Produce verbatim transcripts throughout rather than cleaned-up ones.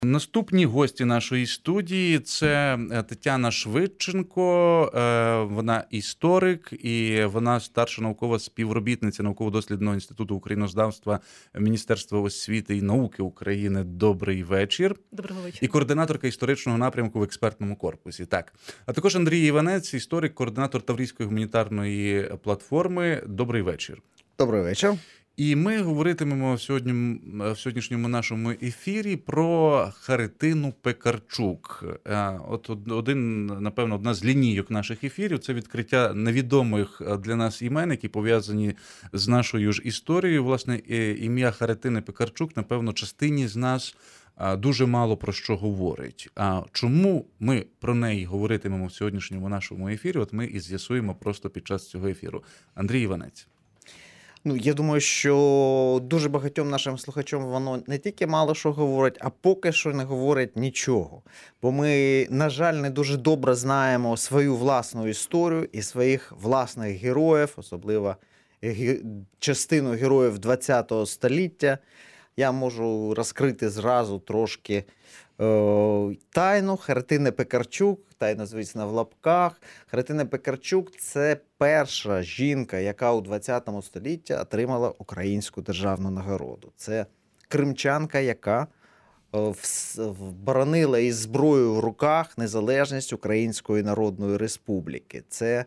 Наступні гості нашої студії – це Тетяна Швидченко, вона історик і вона старша наукова співробітниця Науково-дослідного інституту українознавства Міністерства освіти і науки України. Добрий вечір. Доброго вечора. І координаторка історичного напрямку в експертному корпусі. Так. А також Андрій Іванець, історик, координатор Таврійської гуманітарної платформи. Добрий вечір. Добрий вечір. І ми говоритимемо сьогодні, в сьогоднішньому нашому ефірі про Харитину Пекарчук. От один, напевно, одна з лінійок наших ефірів – це відкриття невідомих для нас імен, які пов'язані з нашою ж історією. Власне, ім'я Харитини Пекарчук, напевно, частині з нас дуже мало про що говорить. А чому ми про неї говоритимемо в сьогоднішньому нашому ефірі, от ми і з'ясуємо просто під час цього ефіру. Андрій Іванець. Ну, я думаю, що дуже багатьом нашим слухачам воно не тільки мало що говорить, а поки що не говорить нічого. Бо ми, на жаль, не дуже добре знаємо свою власну історію і своїх власних героїв, особливо частину героїв ХХ століття. Я можу розкрити зразу трошки е, тайну Харитини Пекарчук, тайна, звісно, в лапках. Харитина Пекарчук – це перша жінка, яка у ХХ столітті отримала українську державну нагороду. Це кримчанка, яка е, боронила із зброєю в руках незалежність Української Народної Республіки. Це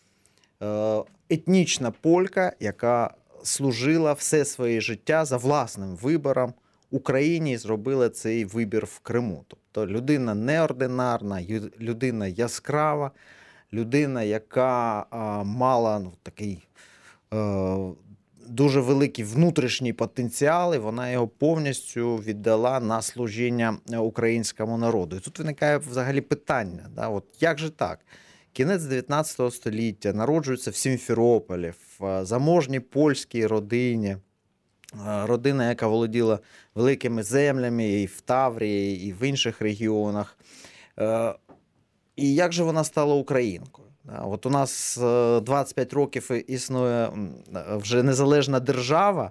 е, етнічна полька, яка служила все своє життя за власним вибором Україні і зробила цей вибір в Криму. Тобто людина неординарна, людина яскрава, людина, яка а, мала ну, такий а, дуже великий внутрішній потенціал, і вона його повністю віддала на служіння українському народу. І тут виникає взагалі питання, да, от як же так? Кінець дев'ятнадцятого століття, народжується в Сімферополі, в заможній польській родині, родина, яка володіла великими землями і в Таврії, і в інших регіонах. І як же вона стала українкою? От у нас двадцять п'ять років існує вже незалежна держава,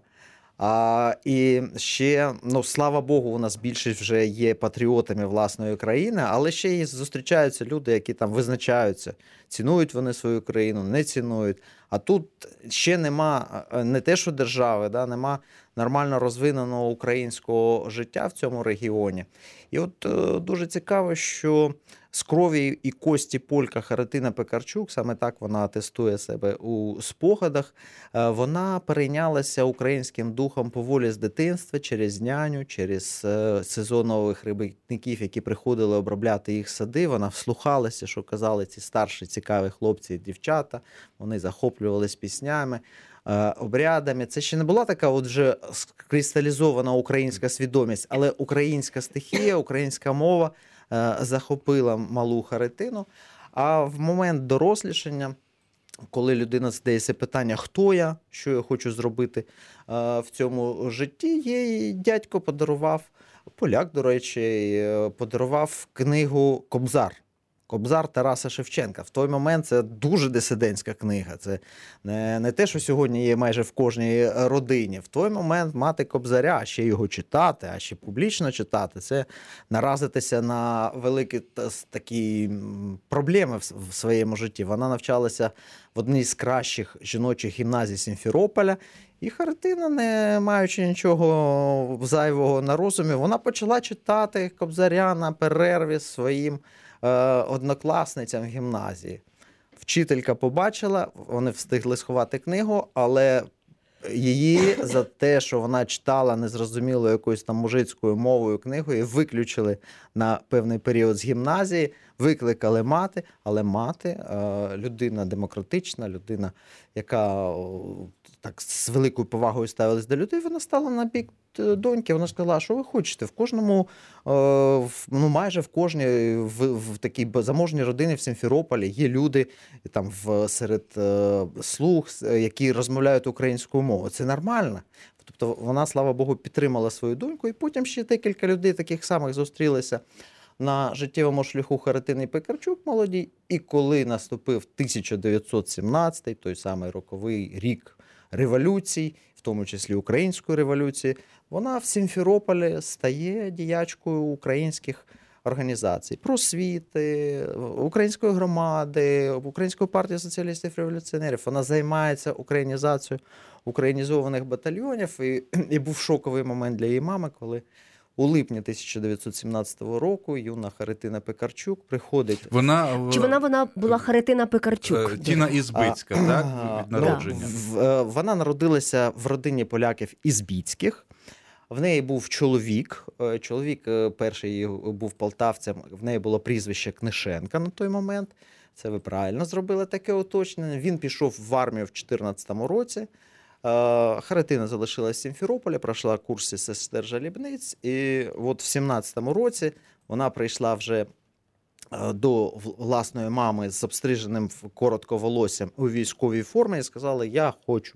А, і ще, ну, слава Богу, у нас більшість вже є патріотами власної країни, але ще і зустрічаються люди, які там визначаються, цінують вони свою країну, не цінують. А тут ще нема не те, що держави, да, нема нормально розвиненого українського життя в цьому регіоні. І от е, дуже цікаво, що з крові і кості полька Харитина Пекарчук, саме так вона атестує себе у спогадах, е, вона перейнялася українським духом поволі з дитинства, через няню, через е, сезонових робітників, які приходили обробляти їх сади. Вона вслухалася, що казали ці старші цікаві хлопці і дівчата, вони захоплювалися піснями, обрядами. Це ще не була така от вже кристалізована українська свідомість, але українська стихія, українська мова захопила малу Харитину. А в момент дорослішання, коли людина задається питання, хто я, що я хочу зробити в цьому житті, їй дядько подарував, поляк, до речі, подарував книгу «Кобзар». Кобзар Тараса Шевченка. В той момент це дуже дисидентська книга. Це не, не те, що сьогодні є майже в кожній родині. В той момент мати Кобзаря, а ще його читати, а ще публічно читати, це наразитися на великі такі проблеми в своєму житті. Вона навчалася в одній з кращих жіночих гімназій Сімферополя. І Харитина, не маючи нічого зайвого на розумі, вона почала читати Кобзаря на перерві своїм однокласницям в гімназії. Вчителька побачила, вони встигли сховати книгу, але її за те, що вона читала незрозумілою якоюсь там мужицькою мовою книгу, і виключили на певний період з гімназії, викликали мати, але мати, людина демократична, людина, яка так з великою повагою ставилась до людей, вона стала на бік доньки. Вона сказала, що ви хочете, в кожному, ну майже в кожній, в, в такій заможній родині в Сімферополі є люди там в, серед слуг, які розмовляють українською мовою. Це нормально. Тобто вона, слава Богу, підтримала свою доньку, і потім ще декілька людей таких самих зустрілися на життєвому шляху Харитини Пекарчук молодій. І коли наступив тисяча дев'ятсот сімнадцятий, той самий роковий рік революцій, в тому числі Української революції, вона в Сімферополі стає діячкою українських організацій, просвіти, української громади, Української партії соціалістів-революціонерів. Вона займається українізацією українізованих батальйонів. І, і був шоковий момент для її мами, коли у липні тисяча дев'ятсот сімнадцятого року юна Харитина Пекарчук приходить. Вона, Чи вона, вона була Харитина Пекарчук? Тіна Ізбицька, А, так? а, Від народження. Ну, в- вона народилася в родині поляків Ізбіцьких. В неї був чоловік. Е, Чоловік е, перший її був полтавцем. В неї було прізвище Книшенка на той момент. Це ви правильно зробили таке уточнення. Він пішов в армію в чотирнадцятому році. Е, Харитина залишилась в Сімферополі, пройшла курси сестер Жалібниць. І от в сімнадцятому році вона прийшла вже е, до в- власної мами з обстриженим в- коротко волоссям у військовій формі і сказала: я хочу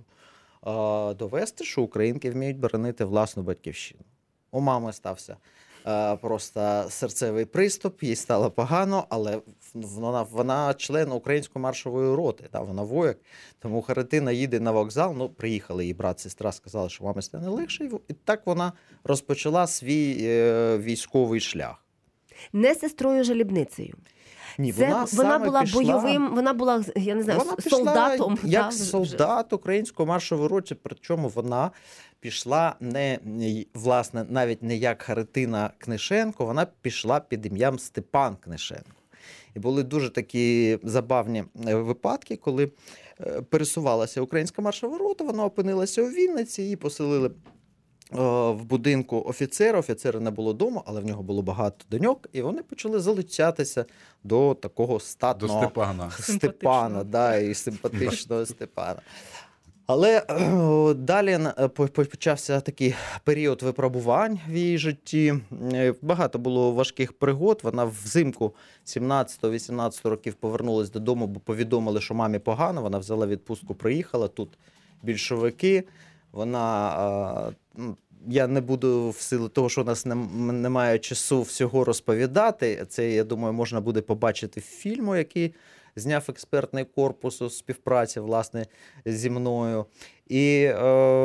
е, довести, що українки вміють боронити власну батьківщину. У мами стався е, просто серцевий приступ, їй стало погано, але вона, вона член української маршової роти, та, вона вояк. Тому Харитина їде на вокзал, ну, приїхали її брат, сестра, сказали, що мамі стане легше, і в- і так вона розпочала свій е, військовий шлях. Не сестрою Жалібницею. Ні, Це, вона, саме була пішла- бойовим, вона була, я не знаю, Вона пішла солдатом. як да, вже. солдат української маршової роті, причому вона пішла не, не, власне, навіть не як Харитина Книшенко, вона пішла під ім'ям Степан Книшенко. І були дуже такі забавні е, випадки, коли е, пересувалася українська маршова рота, вона опинилася у Вінниці, її поселили е, в будинку офіцера. Офіцера не було вдома, але в нього було багато доньок, і вони почали залицятися до такого До статного Степана. Степана, да, і симпатичного Степана. Але е, далі е, по- по- почався такий період випробувань в її житті. Е, Багато було важких пригод. Вона взимку сімнадцятого-вісімнадцятого років повернулася додому, бо повідомили, що мамі погано. Вона взяла відпустку, приїхала. Тут більшовики. Вона, е, ну, я не буду в силу того, що у нас нем- немає часу всього розповідати. Це, я думаю, можна буде побачити в фільму, який зняв експертний корпус у співпраці, власне, зі мною. І е,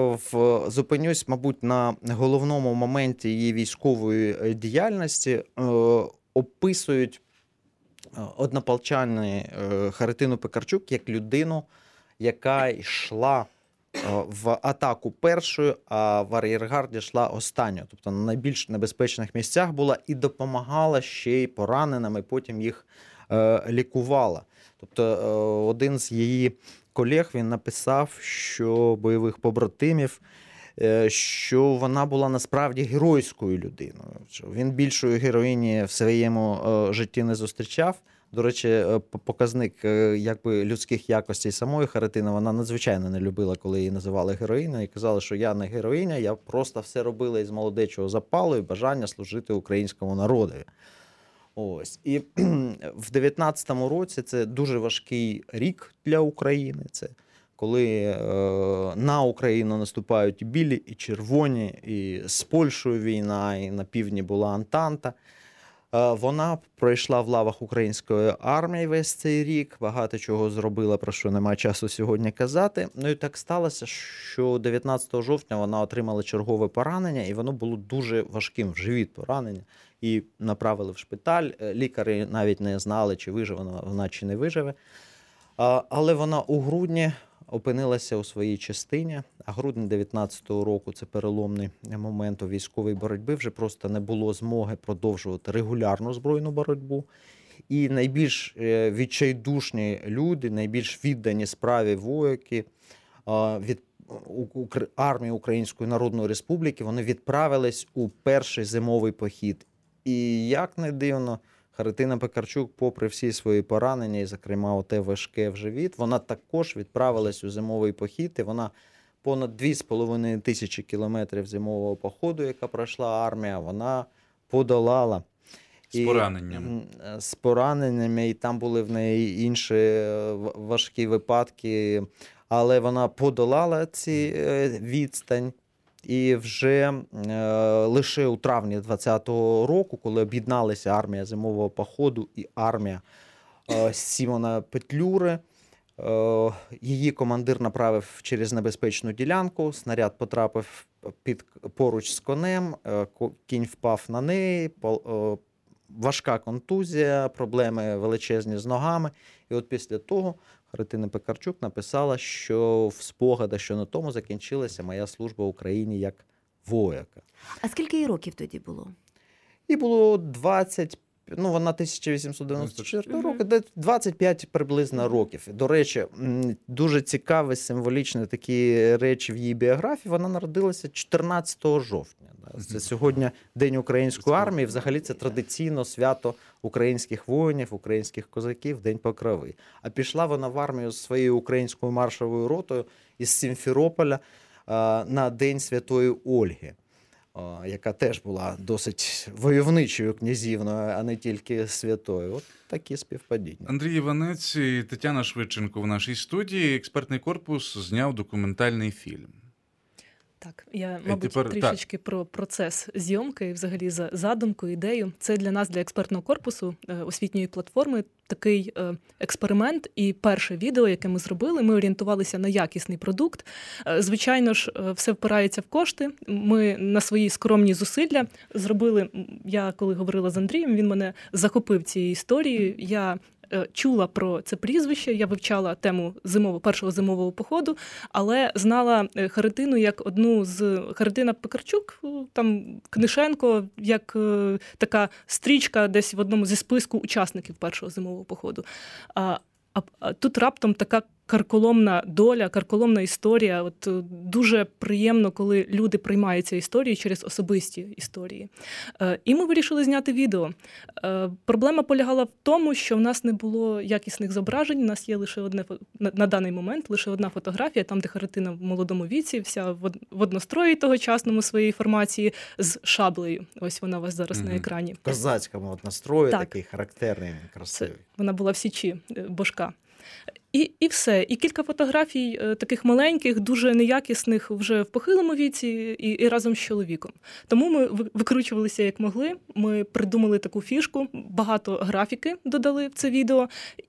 в, зупинюсь, мабуть, на головному моменті її військової е, діяльності. Е, описують е, однополчани е, Харитину Пекарчук як людину, яка йшла е, в атаку першою, а в ар'єргарді йшла останньою. Тобто на найбільш небезпечних місцях була і допомагала ще й пораненим, і потім їх е, лікувала. Тобто е, один з її колег, він написав, що бойових побратимів, е, що вона була насправді геройською людиною. Що він більшої героїні в своєму е, житті не зустрічав. До речі, е, п- показник е, якби людських якостей самої Харитини, вона надзвичайно не любила, коли її називали героїною, і казали, що я не героїня, я просто все робила із молодечого запалу і бажання служити українському народові. Ось. І в дев'ятнадцятому році це дуже важкий рік для України. Це коли е, на Україну наступають і білі, і червоні, і з Польщею війна, і на півдні була Антанта. Е, вона пройшла в лавах української армії весь цей рік, багато чого зробила, про що немає часу сьогодні казати. Ну і так сталося, що дев'ятнадцятого жовтня вона отримала чергове поранення, і воно було дуже важким, в живіт поранення. І направили в шпиталь. Лікарі навіть не знали, чи виживе вона, вона чи не виживе. А, але вона у грудні опинилася у своїй частині, а грудень дев'ятнадцятого року – це переломний момент у військовій боротьбі, вже просто не було змоги продовжувати регулярну збройну боротьбу. І найбільш е, відчайдушні люди, найбільш віддані справі вояки а, від у- Укр- армії Української Народної Республіки, вони відправились у перший зимовий похід. І як не дивно, Харитина Пекарчук, попри всі свої поранення, і, зокрема, оте важке в живіт, вона також відправилась у зимовий похід, і вона понад дві з половиною тисячі кілометрів зимового походу, яка пройшла армія, вона подолала. З пораненнями. м, З пораненнями, і там були в неї інші е, в- важкі випадки, але вона подолала ці е, відстань. І вже е, лише у травні двадцятого року, коли об'єдналися армія зимового походу і армія е, Сімона Петлюри, е, її командир направив через небезпечну ділянку, снаряд потрапив під, поруч з конем, кінь впав на неї, важка контузія, проблеми величезні з ногами. І от після того Харитина Пекарчук написала, що в спогадах, що на тому закінчилася моя служба в Україні як вояка. А скільки їй років тоді було? Їй було двадцять, ну вона тисяча вісімсот дев'яносто четвертого року, де двадцять п'ять приблизно років. До речі, дуже цікаві, символічні такі речі в її біографії. Вона народилася чотирнадцятого жовтня. Це сьогодні День української армії, взагалі це традиційно свято українських воїнів, українських козаків, День Покрови. А пішла вона в армію з своєю українською маршовою ротою із Сімферополя на День Святої Ольги, яка теж була досить войовничою князівною, а не тільки святою. От такі співпадіння. Андрій Іванець і Тетяна Швидченко в нашій студії. Експертний корпус зняв документальний фільм. Так, я, мабуть, тепер, трішечки так. про процес зйомки, і взагалі за задумку, ідею. Це для нас, для експертного корпусу освітньої платформи, такий експеримент і перше відео, яке ми зробили. Ми орієнтувалися на якісний продукт. Звичайно ж, все впирається в кошти. Ми на свої скромні зусилля зробили, я коли говорила з Андрієм, він мене захопив цією історією. Я чула про це прізвище, я вивчала тему зимового, першого зимового походу, але знала Харитину як одну з... Харитина Пекарчук, там Книшенко, як е, така стрічка десь в одному зі списку учасників першого зимового походу. А, а, а тут раптом така карколомна доля, карколомна історія. От дуже приємно, коли люди приймаються історії через особисті історії. Е, і ми вирішили зняти відео. Е, проблема полягала в тому, що в нас не було якісних зображень. У нас є лише одне на, на даний момент лише одна фотографія, там, де Харитина в молодому віці, вся в, в однострої тогочасному своєї формації з шаблею. Ось вона у вас зараз mm-hmm. на екрані. В козацькому от настрої, так. такий характерний, красивий. Це, вона була в січі Божка. І, і все. І кілька фотографій е, таких маленьких, дуже неякісних вже в похилому віці і, і разом з чоловіком. Тому ми викручувалися як могли, ми придумали таку фішку, багато графіки додали в це відео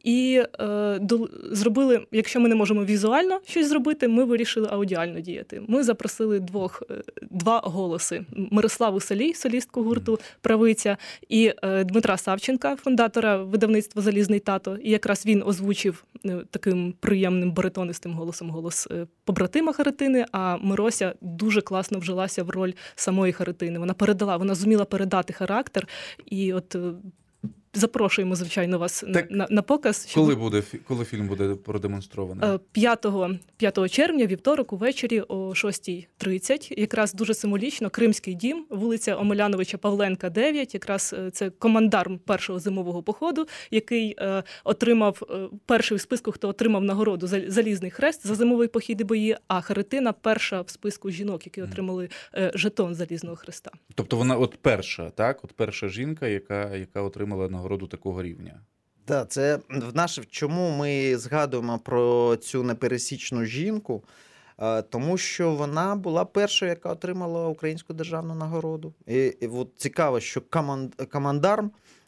і е, до, зробили, якщо ми не можемо візуально щось зробити, ми вирішили аудіально діяти. Ми запросили двох, е, два голоси. Мирославу Салій, солістку гурту «Правиця», і е, Дмитра Савченка, фундатора видавництва «Залізний тато». І якраз він озвучив таким приємним баритонистим голосом голос побратима Харитини, а Мирося дуже класно вжилася в роль самої Харитини. Вона передала, вона зуміла передати характер, і от запрошуємо, звичайно, вас так, на, на показ. Щоб... Коли буде, коли фільм буде продемонстрований? п'ятого червня, вівторок, увечері о шостій тридцять. Якраз дуже символічно, Кримський дім, вулиця Омеляновича Павленка, дев'ять. Якраз це командарм першого зимового походу, який е, отримав, е, перший в списку, хто отримав нагороду «Залізний хрест» за зимовий похід і бої, а Харитина перша в списку жінок, які отримали е, жетон Залізного хреста. Тобто вона от перша, так? От перша жінка, яка, яка отримала нагороду такого рівня. Так, це в наш, чому ми згадуємо про цю непересічну жінку, тому що вона була першою, яка отримала українську державну нагороду. І, і от цікаво, що команд, командарм,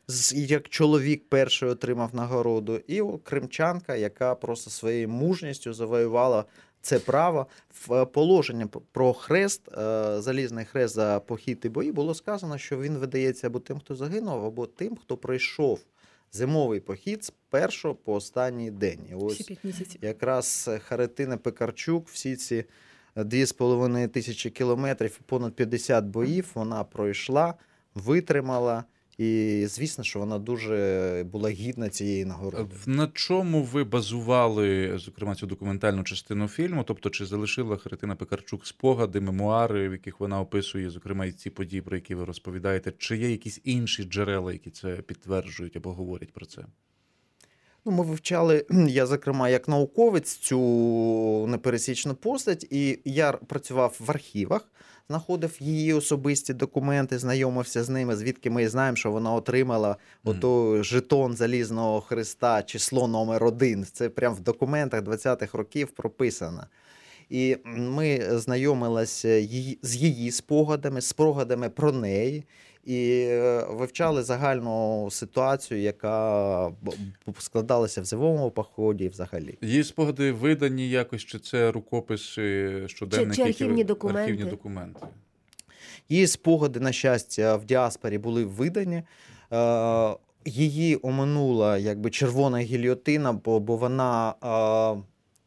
як чоловік, перший отримав нагороду, і кримчанка, яка просто своєю мужністю завоювала це право. В положенні про хрест, залізний хрест за похід і бої, було сказано, що він видається або тим, хто загинув, або тим, хто пройшов зимовий похід з першого по останній день. І ось якраз Харитина Пекарчук всі ці дві з половиною тисячі кілометрів, понад п'ятдесят боїв вона пройшла, витримала. І, звісно, що вона дуже була гідна цієї нагороди. На чому ви базували, зокрема, цю документальну частину фільму? Тобто, чи залишила Харитина Пекарчук спогади, мемуари, в яких вона описує, зокрема, і ці події, про які ви розповідаєте? Чи є якісь інші джерела, які це підтверджують або говорять про це? Ну, ми вивчали, я, зокрема, як науковець, цю непересічну постать, і я працював в архівах, знаходив її особисті документи, знайомився з ними, звідки ми знаємо, що вона отримала mm. ото жетон Залізного хреста, число номер один. Це прямо в документах двадцятих років прописано. І ми знайомилися її, з її спогадами, спогадами про неї. і вивчали загальну ситуацію, яка складалася в зимовому поході взагалі. Її спогади видані якось, чи це рукописи, щоденники? Чи, чи архівні які... документи? Архівні документи. Її спогади, на щастя, в діаспорі були видані. Її оминула якби червона гільйотина, бо, бо вона е,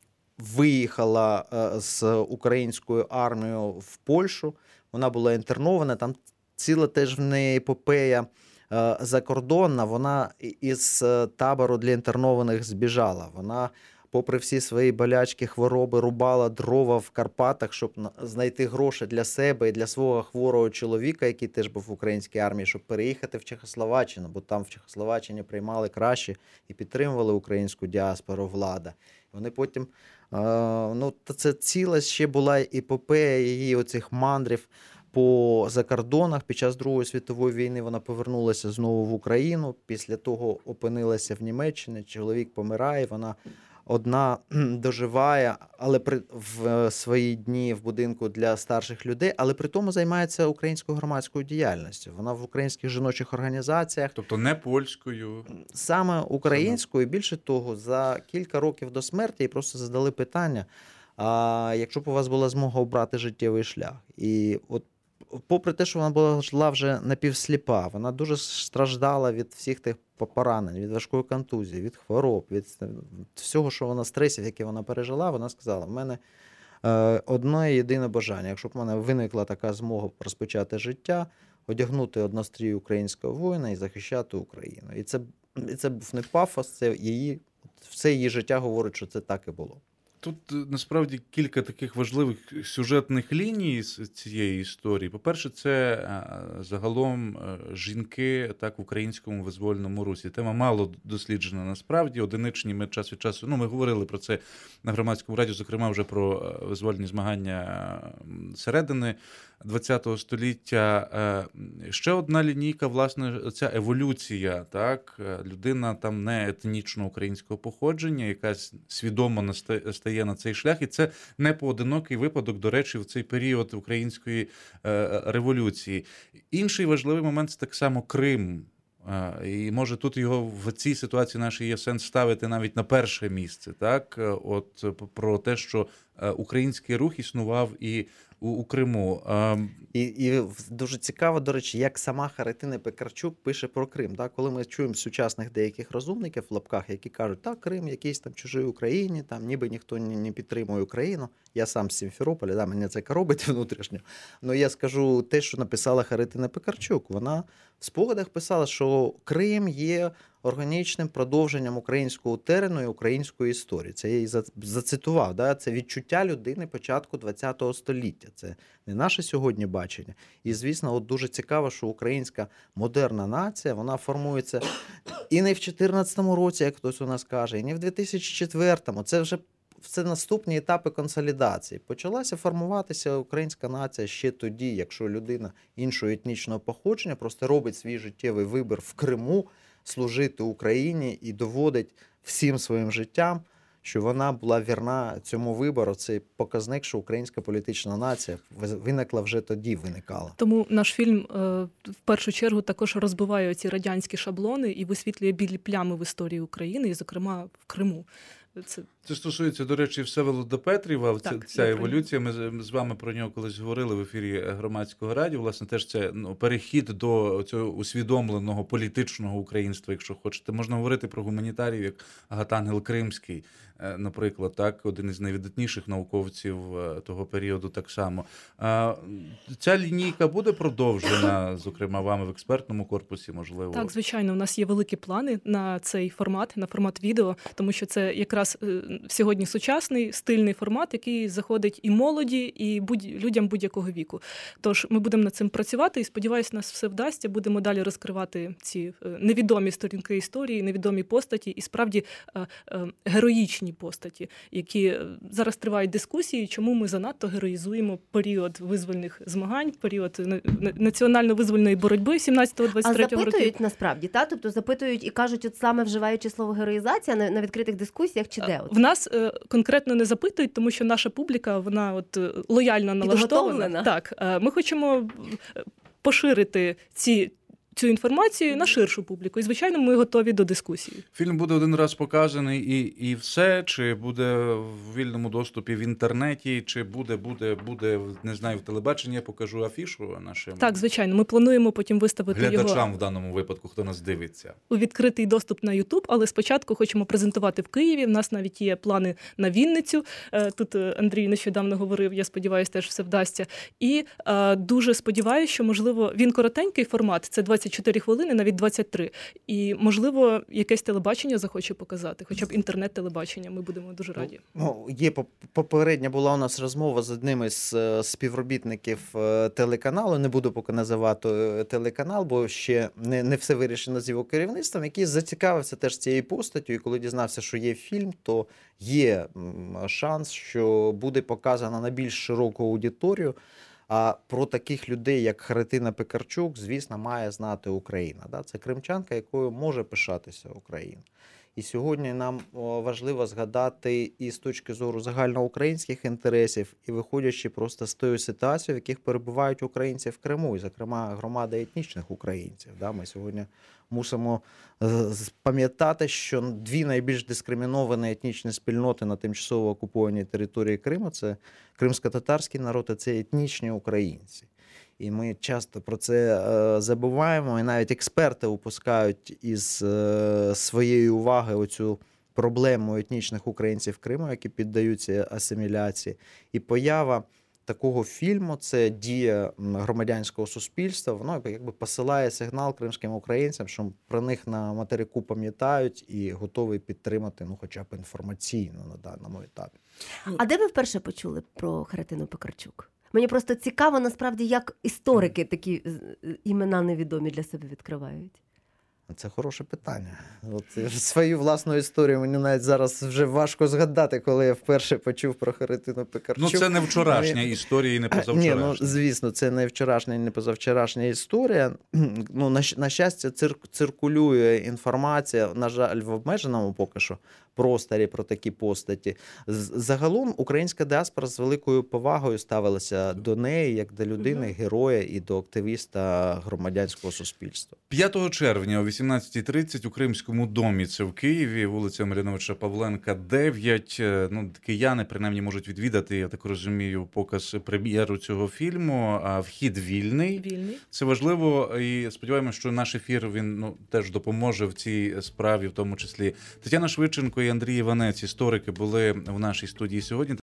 виїхала е, з українською армією в Польщу. Вона була інтернована, там ціла теж в неї епопея е, закордонна. Вона із табору для інтернованих збіжала. Вона, попри всі свої болячки, хвороби, рубала дрова в Карпатах, щоб знайти гроші для себе і для свого хворого чоловіка, який теж був в українській армії, щоб переїхати в Чехословаччину, бо там в Чехословаччині приймали краще і підтримували українську діаспору влада. Вони потім, ну, це ціла ще була епопея її оцих мандрів по закордонах. Під час Другої світової війни вона повернулася знову в Україну, після того опинилася в Німеччині, чоловік помирає, вона одна доживає, але при, в свої дні в будинку для старших людей, але при тому займається українською громадською діяльністю. Вона в українських жіночих організаціях. Тобто не польською? Саме українською. Більше того, за кілька років до смерті їй просто задали питання, а якщо б у вас була змога обрати життєвий шлях. І от попри те, що вона була вже напівсліпа, вона дуже страждала від всіх тих поранень, від важкої контузії, від хвороб, від всього, що вона стресів, які вона пережила, вона сказала, в мене одне єдине бажання, якщо б в мене виникла така змога розпочати життя, одягнути однострій українського воїна і захищати Україну. І це, і це був не пафос, це її, все її життя говорить, що це так і було. Тут насправді кілька таких важливих сюжетних ліній з цієї історії. По-перше, це загалом жінки так в українському визвольному русі. Тема мало досліджена насправді. Одиничні ми час від часу. Ну, ми говорили про це на громадському радіо, зокрема вже про визвольні змагання середини ХХ століття. Ще одна лінійка, власне, ця еволюція, так, людина там не етнічно українського походження, якась свідомо стає на цей шлях, і це не поодинокий випадок, до речі, в цей період української революції. Інший важливий момент – це так само Крим. І може тут його в цій ситуації нашій є сенс ставити навіть на перше місце, так? От про те, що український рух існував і у, у Криму. І, і дуже цікаво, до речі, як сама Харитина Пекарчук пише про Крим. Так? Коли ми чуємо сучасних деяких розумників в лапках, які кажуть, так, Крим якийсь там чужий Україні, там ніби ніхто не, не підтримує Україну. Я сам з Сімферополя, да, мене це коробить внутрішньо. Але я скажу те, що написала Харитина Пекарчук. Вона в спогадах писала, що Крим є органічним продовженням українського терену і української історії. Це я її зацитував. Да? Це відчуття людини початку ХХ століття. Це не наше сьогодні бачення. І, звісно, от дуже цікаво, що українська модерна нація, вона формується і не в чотирнадцятому році, як хтось у нас каже, і не в дві тисячі четвертому. Це вже це наступні етапи консолідації. Почалася формуватися українська нація ще тоді, якщо людина іншого етнічного походження просто робить свій життєвий вибір в Криму, служити Україні і доводить всім своїм життям, що вона була вірна цьому вибору. Це показник, що українська політична нація виникла вже тоді, виникала. Тому наш фільм в першу чергу також розбиває ці радянські шаблони і висвітлює білі плями в історії України, і, зокрема, в Криму. Це... Це стосується, до речі, Всеволода Петрєва. Так, ця еволюція. Ми з вами про нього колись говорили в ефірі громадського радіо. Власне, теж це ну, перехід до цього усвідомленого політичного українства, якщо хочете. Можна говорити про гуманітарів, як Агатангел Кримський, наприклад, так, один із найвидатніших науковців того періоду так само. Ця лінійка буде продовжена, зокрема, вами в експертному корпусі, можливо? Так, звичайно, у нас є великі плани на цей формат, на формат відео, тому що це якраз сьогодні сучасний, стильний формат, який заходить і молоді, і будь... людям будь-якого віку. Тож ми будемо над цим працювати і, сподіваюся, нас все вдасться. Будемо далі розкривати ці невідомі сторінки історії, невідомі постаті і, справді, героїчні постаті, які зараз тривають дискусії, чому ми занадто героїзуємо період визвольних змагань, період національно-визвольної боротьби сімнадцятого-двадцять третього років. А запитують насправді, та? Тобто запитують і кажуть, от саме вживаючи слово героїзація на, на відкритих дискусіях чи де? От? В нас е, конкретно не запитують, тому що наша публіка, вона от лояльно налаштована. Так, е, ми хочемо поширити ці цю інформацію на ширшу публіку. І, звичайно, ми готові до дискусії. Фільм буде один раз показаний і, і все, чи буде в вільному доступі в інтернеті, чи буде, буде, буде, не знаю, в телебаченні, я покажу афішу нашим Так, звичайно, ми плануємо потім виставити глядачам його в даному випадку, хто нас дивиться. у відкритий доступ на YouTube, але спочатку хочемо презентувати в Києві. В нас навіть є плани на Вінницю. Е, Тут е, Андрій нещодавно говорив, я сподіваюся, теж все вдасться. І е, дуже сподіваюся, що, можливо, він коротенький формат, це двадцять чотири хвилини, навіть двадцять три. І, можливо, якесь телебачення захоче показати, хоча б інтернет-телебачення. Ми будемо дуже раді. Ну, є поп- попередня була у нас розмова з одним із е, співробітників е, телеканалу. Не буду поки називати е, телеканал, бо ще не, не все вирішено з його керівництвом, який зацікавився теж цією постаттю. І коли дізнався, що є фільм, то є м, шанс, що буде показано на більш широку аудиторію. А про таких людей, як Христина Пекарчук, звісно, має знати Україна. Да? Це кримчанка, якою може пишатися Україна. І сьогодні нам о, важливо згадати і з точки зору загальноукраїнських інтересів, і виходячи просто з тої ситуації, в яких перебувають українці в Криму, і, зокрема, громада етнічних українців. Да? Ми сьогодні мусимо е, з- пам'ятати, що дві найбільш дискриміновані етнічні спільноти на тимчасово окупованій території Криму – це кримсько-татарський народ, і це етнічні українці. І ми часто про це е, забуваємо, і навіть експерти упускають із е, своєї уваги оцю проблему етнічних українців Криму, які піддаються асиміляції. І поява такого фільму – це дія м, громадянського суспільства, воно якби посилає сигнал кримським українцям, що про них на материку пам'ятають і готові підтримати, ну, хоча б інформаційно на даному етапі. А де ви вперше почули про Христину Пекарчук? Мені просто цікаво, насправді, як історики такі е, імена невідомі для себе відкривають. Це хороше питання. От е, свою власну історію мені навіть зараз вже важко згадати, коли я вперше почув про Христину Пекарчук. Ну, це не вчорашня Ні. історія і не Ні, ну, позавчорашня. звісно, це не вчорашня і не позавчорашня історія. Ну, на, щ- на щастя, цир, циркулює інформація, на жаль, в обмеженому поки що просторі про такі постаті. З- Загалом українська діаспора з великою повагою ставилася до неї, як до людини, героя і до активіста громадянського суспільства. п'ятого червня о вісімнадцятій тридцять у Кримському домі, це в Києві, вулиця Маріновича Павленка, дев'ять. Ну, кияни, принаймні, можуть відвідати, я так розумію, показ прем'єру цього фільму. А вхід вільний. Вільний. Це важливо, і сподіваємося, що наш ефір, він, ну, теж допоможе в цій справі, в тому числі. Тетяна Швидченко і Андрій Іванець, історики, були в нашій студії сьогодні.